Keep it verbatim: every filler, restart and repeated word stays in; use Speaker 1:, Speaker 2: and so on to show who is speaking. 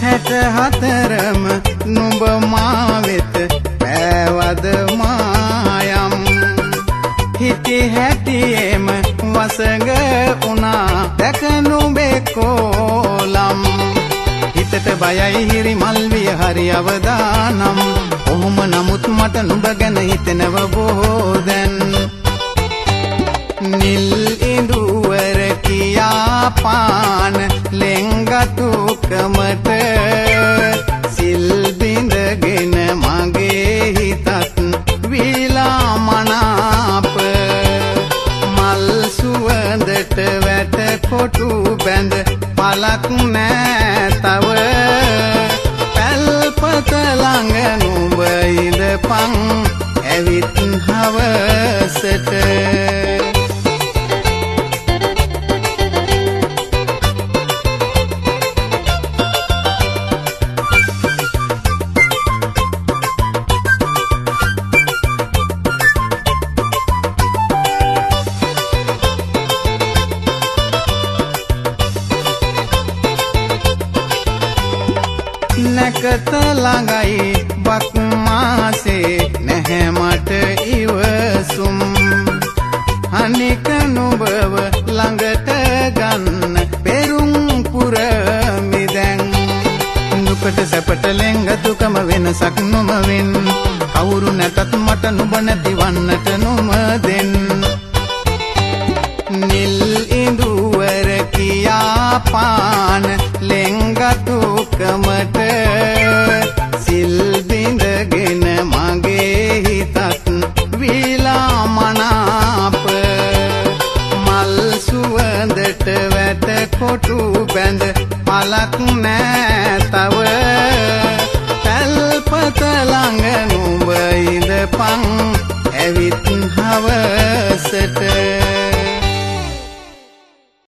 Speaker 1: හැට හතරම නුඹ මා වෙත පෑවද මායම් හිටි හැටියේම වසඟ උනා දැක නුඹේ කෝලම් හිතට බයයි හිරි මල් විය හරි අවදානම් ඔහොම නමුත් මට නුඹ ගැන හිතෙනව බොහෝ දැන් නිල් ඉඳුවර කියා පාන ලෙන්ගතුකමට සිල් බිඳගෙන මගේ හිතත් විලා මනාප මල් සුවඳට වැට කොටු බැඳ පලක් නෑ තව පැල්පත ළඟ නුඹ ඉඳපන් ඇවිත් හවසට නැකත ළඟයි බක් මාසේ නැහැ මට ඉවසුම් අනික නුඹව ළඟට ගන්න පෙරුම් පුරමි දැන් දුකට සැපට ලෙන්ගතුකම වෙනසක් නොම වෙන් කවුරු නැතත් මට නුඹ නැතිවන්නට නොම දෙන්න නිල් ඉඳුවර කියා පාන ලෙන්ගතුකමට සිල් බිඳගෙන මගේ හිතත් විලා මනාප මල් සුවඳට වැට කොටු බැඳ පලක් නෑ තව පැල්පත ළඟ නුඹ ඉඳපන් ඇවිත් හවසට